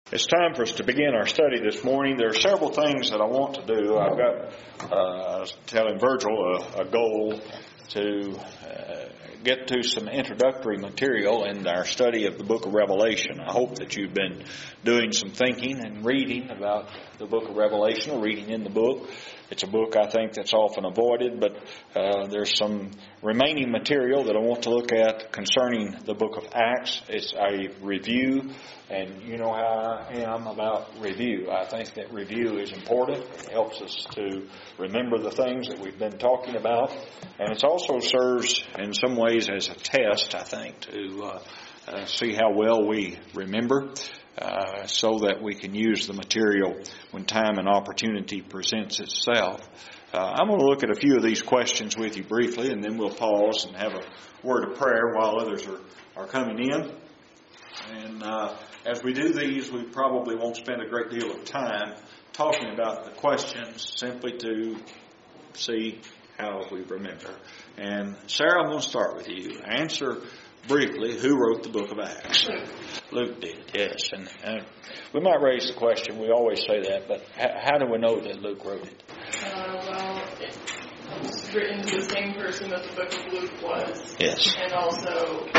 It's time for us to begin our study this morning. There are several things that I want to do. I've got, I was telling Virgil, a goal to get to some introductory material in our study of the book of Revelation. I hope that you've been doing some thinking and reading about the book of Revelation, or reading in the book. It's a book I think that's often avoided, but there's some remaining material that I want to look at concerning the book of Acts. It's a review, and you know how I am about review. I think that review is important. It helps us to remember the things that we've been talking about, and it also serves in some ways as a test, I think, to see how well we remember. So that we can use the material when time and opportunity presents itself. I'm going to look at a few of these questions with you briefly, and then we'll pause and have a word of prayer while others are coming in. And as we do these, we probably won't spend a great deal of time talking about the questions, simply to see how we remember. And Sarah, I'm going to start with you. Answer briefly, who wrote the book of Acts? Luke did, yes. And we might raise the question, we always say that, but how do we know that Luke wrote it? Well, it's written to the same person that the book of Luke was. Yes. And also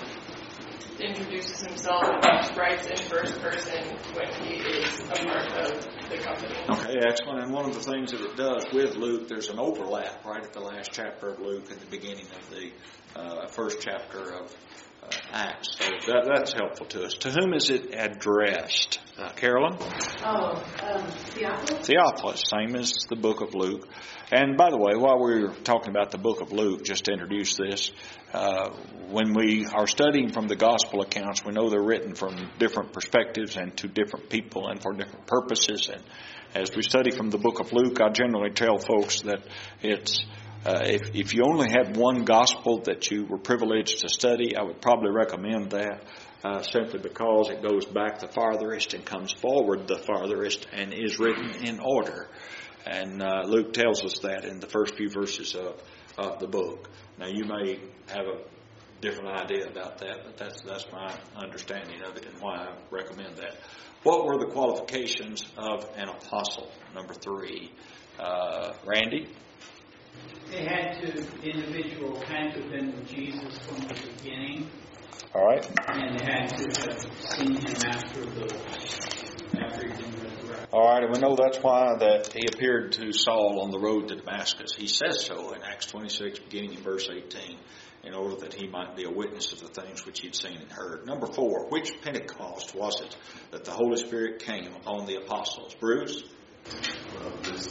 introduces himself and writes in first person when he is a part of the company. Okay, excellent. And one of the things that it does with Luke, there's an overlap right at the last chapter of Luke and the beginning of the first chapter of Acts. So that's helpful to us. To whom is it addressed? Carolyn? Theophilus. Theophilus, same as the book of Luke. And by the way, while we're talking about the book of Luke, just to introduce this, when we are studying from the gospel accounts, we know they're written from different perspectives and to different people and for different purposes. And as we study from the book of Luke, I generally tell folks that it's if you only had one gospel that you were privileged to study, I would probably recommend that simply because it goes back the farthest and comes forward the farthest and is written in order. And Luke tells us that in the first few verses of the book. Now, you may have a different idea about that, but that's my understanding of it and why I recommend that. What were the qualifications of an apostle? Number 3. Randy? The individual had to have been with Jesus from the beginning. All right. And they had to have seen him after he'd been resurrected. All right, and we know that's why that he appeared to Saul on the road to Damascus. He says so in Acts 26, beginning in verse 18, in order that he might be a witness of the things which he'd seen and heard. Number 4, which Pentecost was it that the Holy Spirit came upon the apostles? Bruce? Well, this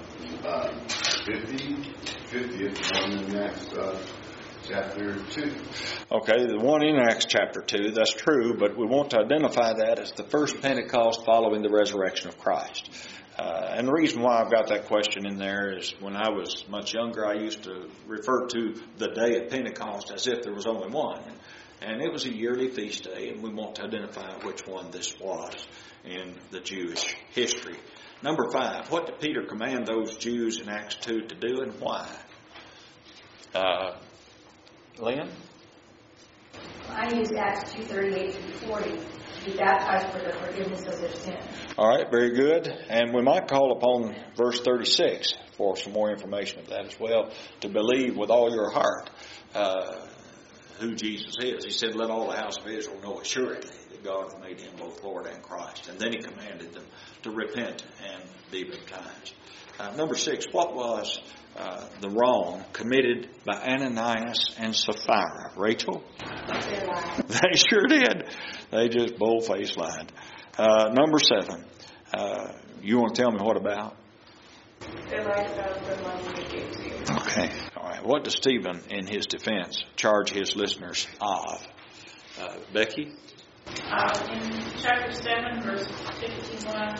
50th one in Acts chapter 2. Okay, the one in Acts chapter 2, that's true, but we want to identify that as the first Pentecost following the resurrection of Christ. And the reason why I've got that question in there is when I was much younger, I used to refer to the day of Pentecost as if there was only one. And it was a yearly feast day, and we want to identify which one this was in the Jewish history. Number 5, what did Peter command those Jews in Acts 2 to do, and why? Lynn? I use Acts 2:38 to 40 to be baptized for the forgiveness of their sin. All right, very good. And we might call upon verse 36 for some more information of that as well, to believe with all your heart who Jesus is. He said, let all the house of Israel know assuredly that God hath made him both Lord and Christ. And then he commanded them to repent and be baptized. Number 6, what was the wrong committed by Ananias and Sapphira? Rachel? They sure did. They just bold-faced lied. Number 7, you want to tell me what about? They lied about the money they gave to you. Okay. All right. What does Stephen, in his defense, charge his listeners of? Becky? In chapter 7, verses 51,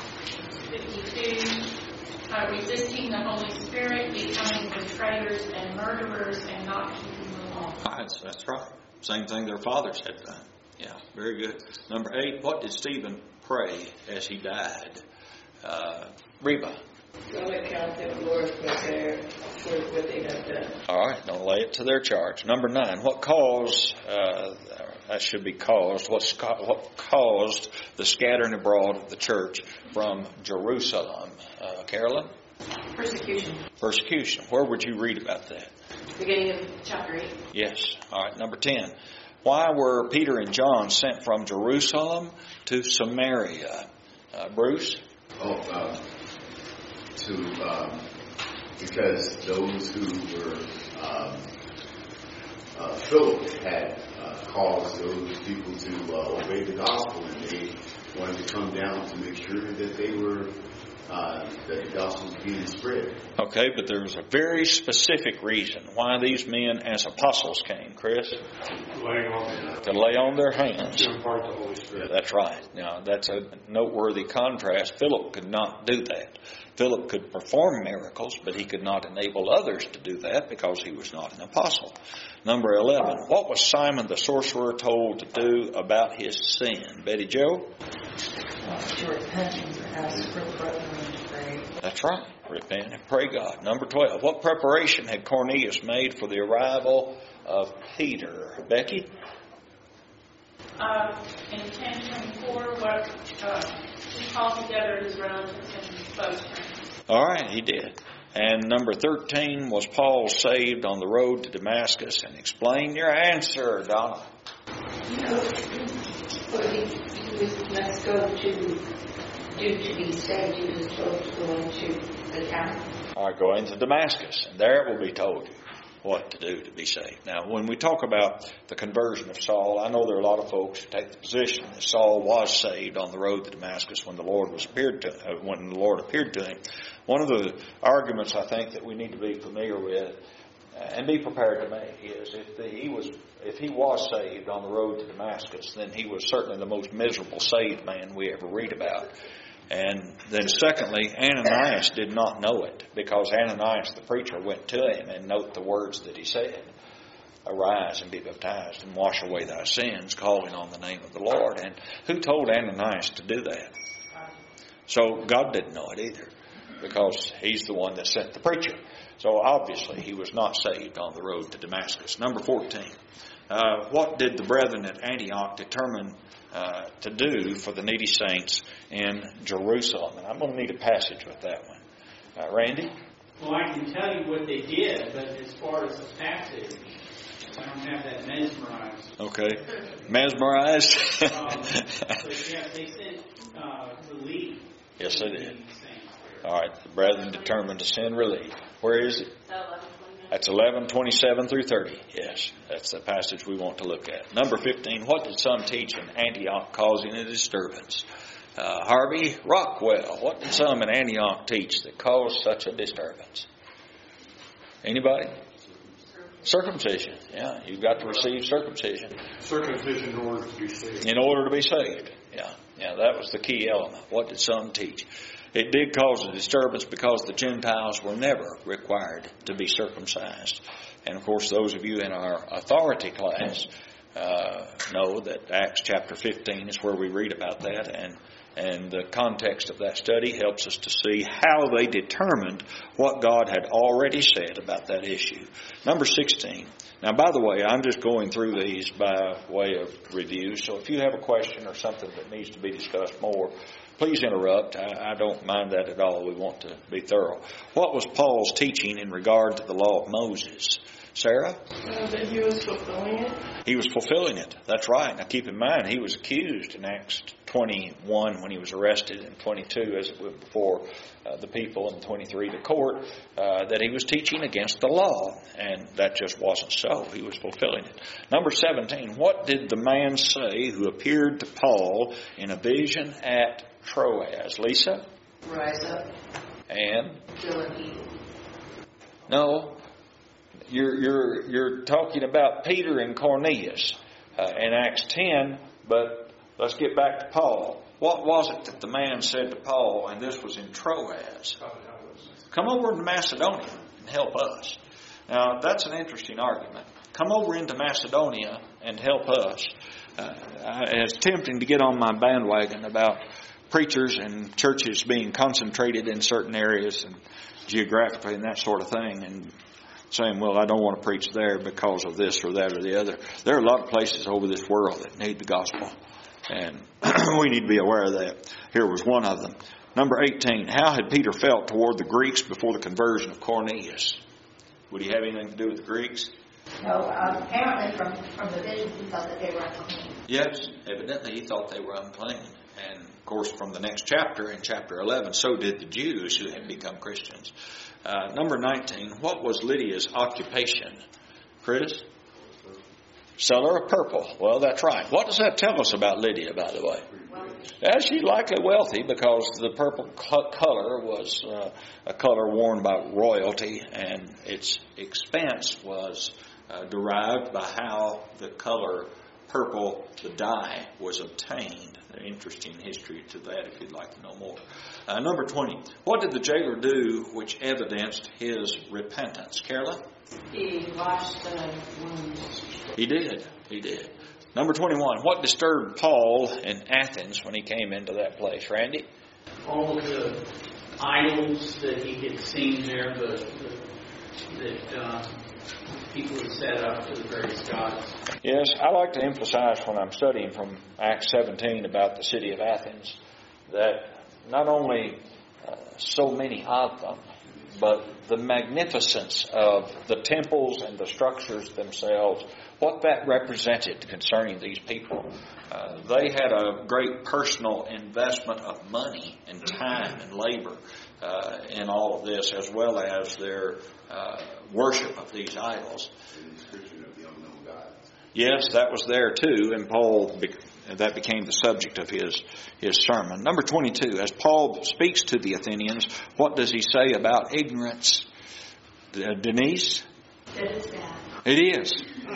52, resisting the Holy Spirit, becoming betrayers and murderers, and not keeping the law. That's right. Same thing their fathers had done. Yeah, very good. Number 8, what did Stephen pray as he died? Reba? Don't account them, Lord, for what they have done. All right, don't lay it to their charge. Number 9, what caused that should be caused. What caused the scattering abroad of the church from Jerusalem? Carolyn? Persecution. Persecution. Where would you read about that? Beginning of chapter 8. Yes. All right. Number 10. Why were Peter and John sent from Jerusalem to Samaria? Bruce? Because those who were Philip had caused those people to obey the gospel, and they wanted to come down to make sure that they were that the gospel was being spread. Okay, but there was a very specific reason why these men as apostles came, Chris. To lay on their hands. To impart the Holy Spirit. That's right. Now, that's a noteworthy contrast. Philip could not do that. Philip could perform miracles, but he could not enable others to do that because he was not an apostle. Number 11. What was Simon the sorcerer told to do about his sin? Betty Jo? To repent and ask for the brethren to pray. That's right. Repent and pray God. Number 12. What preparation had Cornelius made for the arrival of Peter? Becky? In 10:24, what he called together his relatives and close friends. All right, he did. And number 13, was Paul saved on the road to Damascus? And explain your answer, Donna. He was let's go to be saved. He was told to go into the town. All right, go into Damascus, and there it will be told you what to do to be saved. Now, when we talk about the conversion of Saul, I know there are a lot of folks who take the position that Saul was saved on the road to Damascus when the Lord appeared to him. One of the arguments I think that we need to be familiar with and be prepared to make is if he was saved on the road to Damascus, then he was certainly the most miserable saved man we ever read about. And then secondly, Ananias did not know it, because Ananias the preacher went to him, and note the words that he said: arise and be baptized and wash away thy sins, calling on the name of the Lord. And who told Ananias to do that? So God didn't know it either, because he's the one that sent the preacher. So obviously he was not saved on the road to Damascus. Number 14. What did the brethren at Antioch determine to do for the needy saints in Jerusalem? And I'm going to need a passage with that one. Randy? Well, I can tell you what they did, but as far as the passage, I don't have that memorized. Okay. Mesmerized? But yeah, they said relief. Yes, they did. All right. The brethren determined to send relief. Where is it? That's 11:27 through 30. Yes, that's the passage we want to look at. Number 15. What did some teach in Antioch causing a disturbance? Harvey Rockwell. What did some in Antioch teach that caused such a disturbance? Anybody? Circumcision. Yeah, you've got to receive circumcision. Circumcision in order to be saved. In order to be saved. Yeah, that was the key element. What did some teach? It did cause a disturbance because the Gentiles were never required to be circumcised. And of course, those of you in our authority class know that Acts chapter 15 is where we read about that, and the context of that study helps us to see how they determined what God had already said about that issue. Number 16. Now, by the way, I'm just going through these by way of review, so if you have a question or something that needs to be discussed more, please interrupt. I don't mind that at all. We want to be thorough. What was Paul's teaching in regard to the law of Moses? Sarah? That he was fulfilling it. He was fulfilling it. That's right. Now keep in mind, he was accused in Acts 21 when he was arrested, and 22 as it went before the people, and 23 the court, that he was teaching against the law. And that just wasn't so. He was fulfilling it. Number 17. What did the man say who appeared to Paul in a vision at Troas? Lisa? Rise up. And? Kill and eat. No. You're talking about Peter and Cornelius in Acts 10, but let's get back to Paul. What was it that the man said to Paul, and this was in Troas? Come over into Macedonia and help us. Now, that's an interesting argument. Come over into Macedonia and help us. It's tempting to get on my bandwagon about preachers and churches being concentrated in certain areas and geographically and that sort of thing. And saying, well, I don't want to preach there because of this or that or the other. There are a lot of places over this world that need the gospel. And we need to be aware of that. Here was one of them. Number 18, how had Peter felt toward the Greeks before the conversion of Cornelius? Would he have anything to do with the Greeks? No, apparently from the vision he felt that they were unclean. Yes, evidently he thought they were unclean. And, of course, from the next chapter, in chapter 11, so did the Jews who had become Christians. Number 19, what was Lydia's occupation? Curtis? Seller of purple. Well, that's right. What does that tell us about Lydia, by the way? Yeah, she's likely wealthy because the purple color was a color worn by royalty, and its expense was derived by how the color purple, the dye, was obtained. An interesting history to that if you'd like to know more. Number 20. What did the jailer do which evidenced his repentance? Carolyn? He washed the wounds. He did. He did. Number 21. What disturbed Paul in Athens when he came into that place? Randy? All of the idols that he had seen there, that people had set up to the various gods. Yes, I like to emphasize when I'm studying from Acts 17 about the city of Athens that not only so many of them, but the magnificence of the temples and the structures themselves, what that represented concerning these people. They had a great personal investment of money and time and labor in all of this, as well as their worship of these idols. Yes, that was there too, and Paul, that became the subject of his sermon. Number 22, as Paul speaks to the Athenians, what does he say about ignorance? Denise? That is bad. It is.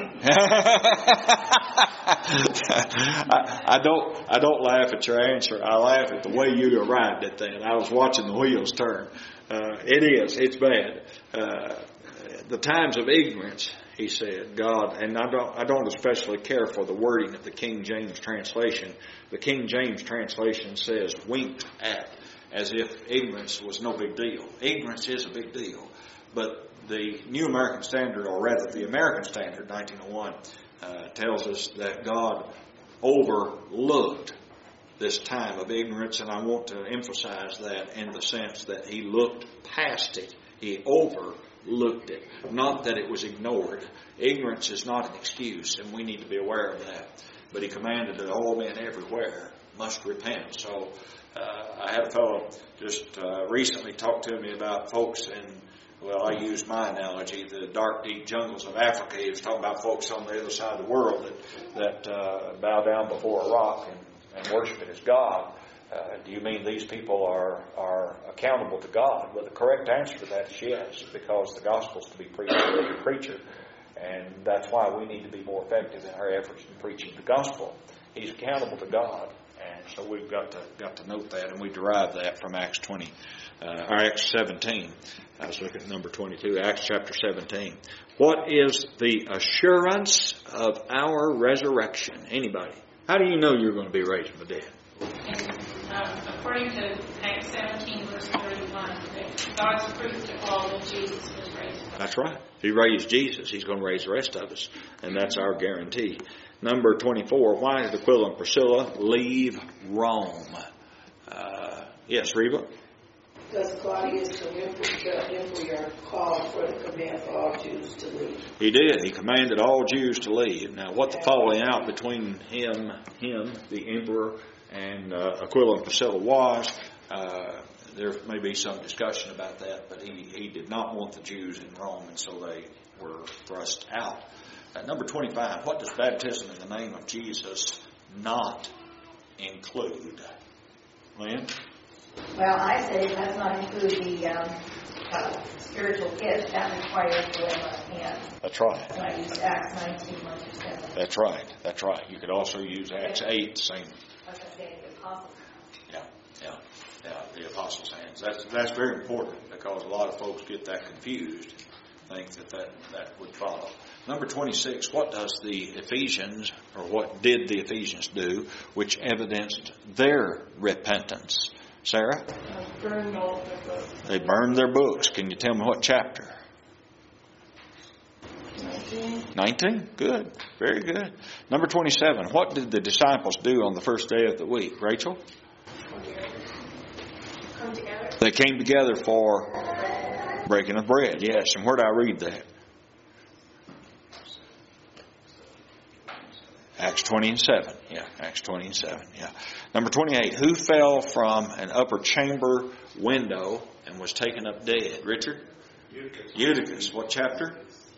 I don't laugh at your answer. I laugh at the way you arrived at that. I was watching the wheels turn. It is. It's bad. The times of ignorance, he said, God, and I don't especially care for the wording of the King James translation. The King James translation says winked at, as if ignorance was no big deal. Ignorance is a big deal. But the New American Standard, or rather the American Standard, 1901, tells us that God overlooked this time of ignorance, and I want to emphasize that in the sense that He looked past it. He overlooked it. Not that it was ignored. Ignorance is not an excuse, and we need to be aware of that. But He commanded that all men everywhere must repent. So I had a fellow just recently talk to me about folks in, well, I use my analogy, the dark, deep jungles of Africa. He was talking about folks on the other side of the world that bow down before a rock and worship it as God. Do you mean these people are accountable to God? Well, the correct answer to that is yes, because the gospel is to be preached to every preacher. And that's why we need to be more effective in our efforts in preaching the gospel. He's accountable to God. And so we've got to note that, and we derive that from Acts 17. I was looking at number 22, Acts chapter 17. What is the assurance of our resurrection? Anybody? How do you know you're going to be raised from the dead? And, according to Acts 17, verse 31, God's proof to all that Jesus was raised. That's right. If He raised Jesus, He's going to raise the rest of us, and that's our guarantee. Number 24, why did Aquila and Priscilla leave Rome? Yes, Reba? Because Claudius the emperor called for the command for all Jews to leave. He did. He commanded all Jews to leave. Now, what the falling out between him, the emperor, and Aquila and Priscilla was, there may be some discussion about that, but he did not want the Jews in Rome, and so they were thrust out. Number 25, what does baptism in the name of Jesus not include? Lynn? Well, I said it does not include the spiritual gifts. That requires the laying of hands. That's right. And I used Acts 19, 1 through 7. That's right. That's right. You could also use Acts 8, the same. I was saying the apostles. Yeah, the apostles' hands. That's very important because a lot of folks get that confused, think that would follow. Number 26, what does the Ephesians, or what did the Ephesians do, which evidenced their repentance? Sarah? Burned all their books. They burned their books. Can you tell me what chapter? 19. Good. Very good. Number 27. What did the disciples do on the first day of the week? Rachel? Come together. They came together for breaking of bread. Yes. And where did I read that? Acts 20:7. Yeah, Acts 20:7. Yeah. Number 28. Who fell from an upper chamber window and was taken up dead? Richard? Eutychus. What chapter?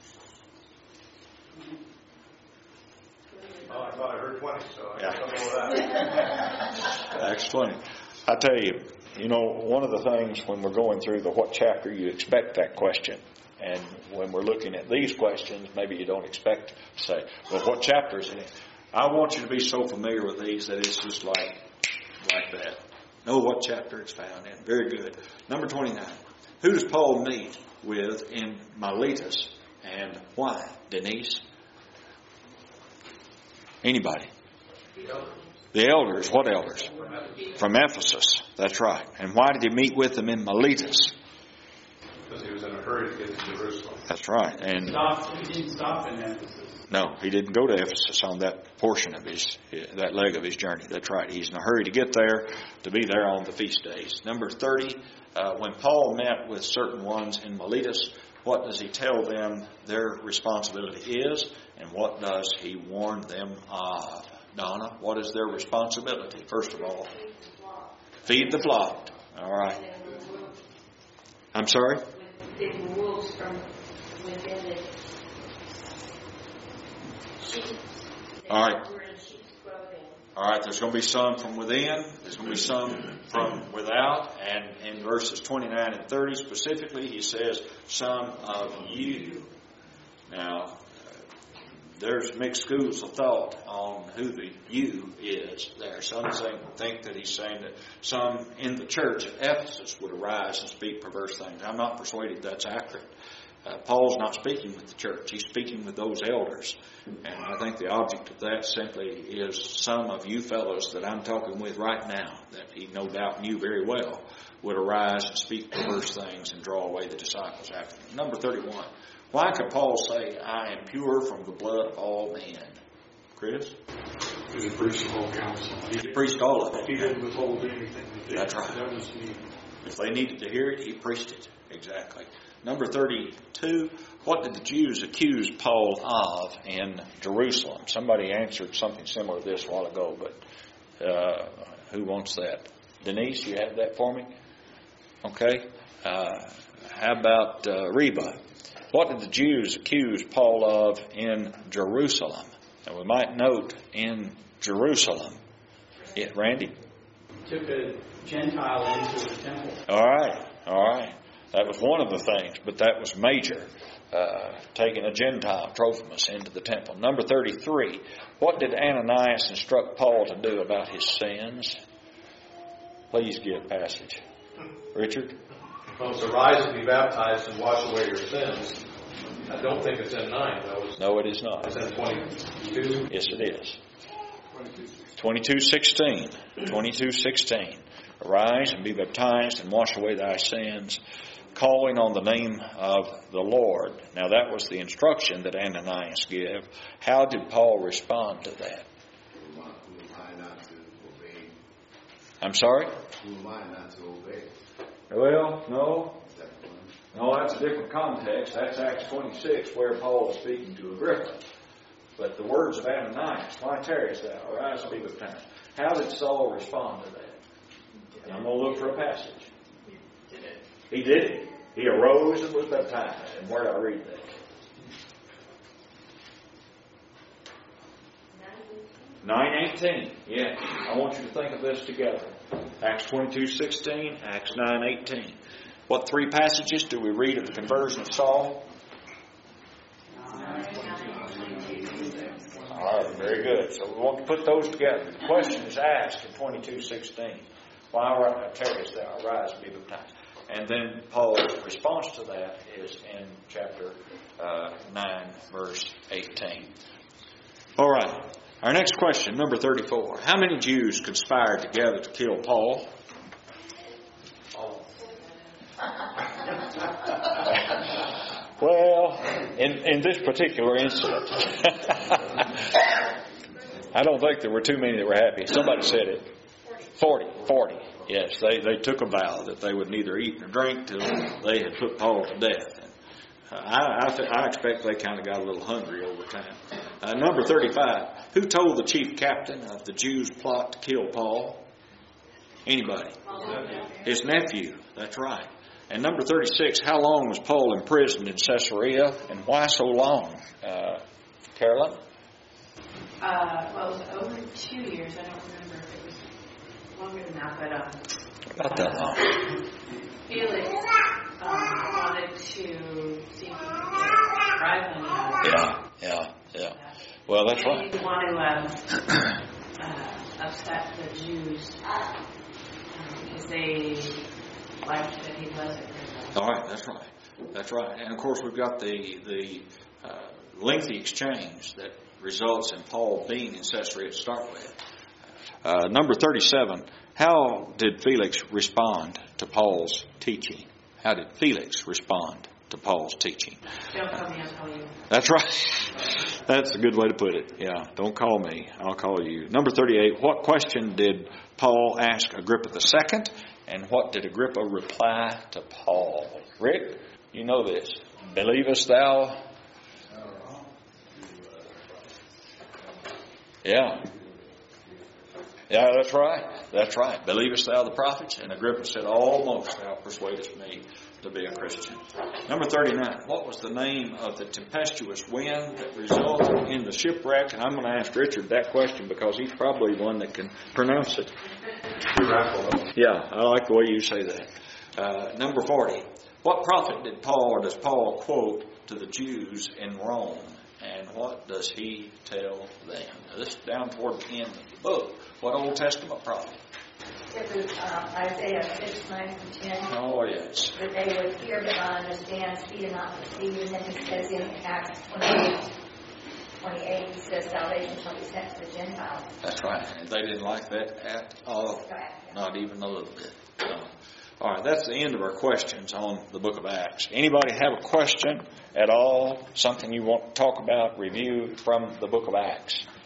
Oh, I thought I heard 20, so I Yeah. don't know that. Acts 20. I tell you, one of the things when we're going through the what chapter, you expect that question. And when we're looking at these questions, maybe you don't expect to say, well, what chapter is it in? I want you to be so familiar with these that it's just like that. Know what chapter it's found in. Very good. Number 29. Who does Paul meet with in Miletus and why? Denise? Anybody? The elders. What elders? From Ephesus. That's right. And why did he meet with them in Miletus? Because he was in a hurry to get to Jerusalem. That's right. And He didn't stop in Ephesus. no, he didn't go to Ephesus on that portion of that leg of his journey. That's right. He's in a hurry to get there, to be there on the feast days. Number 30, when Paul met with certain ones in Miletus, what does he tell them their responsibility is, and what does he warn them of? Donna, what is their responsibility? First of all, feed the flock. All right. I'm sorry? Big wolves from within the sheep. All right. We're in sheep's clothing. All right, there's going to be some from within. There's going to be some from without. And in verses 29 and 30 specifically, he says, some of you. Now, there's mixed schools of thought on who the you is there. Some think that he's saying that some in the church at Ephesus would arise and speak perverse things. I'm not persuaded that's accurate. Paul's not speaking with the church. He's speaking with those elders. And I think the object of that simply is some of you fellows that I'm talking with right now, that he no doubt knew very well, would arise and speak perverse things and draw away the disciples after them. Number 31. Why could Paul say, I am pure from the blood of all men? Chris? He preached the whole council. He preached all of it. He didn't withhold anything. That's right. That was neat. If they needed to hear it, he preached it. Exactly. Number 32, what did the Jews accuse Paul of in Jerusalem? Somebody answered something similar to this a while ago, but who wants that? Denise, you have that for me? Okay. How about Reba? What did the Jews accuse Paul of in Jerusalem? And we might note in Jerusalem. Yeah, Randy? Took a Gentile into the temple. All right. That was one of the things, but that was major. Taking a Gentile, Trophimus, into the temple. Number 33. What did Ananias instruct Paul to do about his sins? Please give passage. Richard? Well, to rise and be baptized and wash away your sins. I don't think it's in 9, though. No, it is not. It's in 22. Yes, it is. 22:16. 22:16. Arise and be baptized and wash away thy sins, calling on the name of the Lord. Now that was the instruction that Ananias gave. How did Paul respond to that? Who am I not to obey? I'm sorry? Who am I not to obey? Well, no. Is that one? No, that's a different context. That's Acts 26 where Paul is speaking to Agrippa. But the words of Ananias, why tarriest thou? Arise and be baptized. How did Saul respond to that? And I'm going to look for a passage. He did it. He arose and was baptized. And where did I read that? 9:18. Yeah. I want you to think of this together. Acts 22:16, Acts 9:18. What three passages do we read of the conversion of Saul? All right, very good. So we want to put those together. The question is asked in 22:16. Why tarriest thou? Arise and be baptized. And then Paul's response to that is in chapter 9, verse 18. All right. Our next question, number 34. How many Jews conspired together to kill Paul? Well, in this particular incident, I don't think there were too many that were happy. Somebody said it. 40. Yes, they took a vow that they would neither eat nor drink till they had put Paul to death. I expect they kind of got a little hungry over time. Number 35. Who told the chief captain of the Jews' plot to kill Paul? Anybody? His nephew. That's right. And number 36. How long was Paul imprisoned in Caesarea, and why so long? Carolyn? Well, it was over 2 years. I don't remember if it was longer than that, but Not that long. Felix wanted to see if he could get bribe money out of it. Yeah. Well, that's He right. didn't want to upset the Jews because they liked that he wasn't. All right, that's right. And of course, we've got the lengthy exchange that results in Paul being in Caesarea to start with. Number 37. How did Felix respond to Paul's teaching? How did Felix respond to Paul's teaching? Don't call me, I'll call you. That's right. That's a good way to put it. Yeah, don't call me, I'll call you. Number 38. What question did Paul ask Agrippa II? And what did Agrippa reply to Paul? Rick, you know this. Believest thou? Yeah, that's right. Believest thou the prophets? And Agrippa said, almost thou persuadest me to be a Christian. Number 39. What was the name of the tempestuous wind that resulted in the shipwreck? And I'm going to ask Richard that question because he's probably one that can pronounce it. Yeah, I like the way you say that. Number 40. What prophet does Paul quote to the Jews in Rome? And what does he tell them? Now, this is down toward the end of the book. What Old Testament prophet? It was Isaiah 6:9-10. Oh, yes. That they would hear but not understand, see and not perceive. And then he says in Acts 28, he says salvation shall be sent to the Gentiles. That's right. And they didn't like that at all. Not even a little bit. All right, that's the end of our questions on the book of Acts. Anybody have a question at all? Something you want to talk about, review from the book of Acts?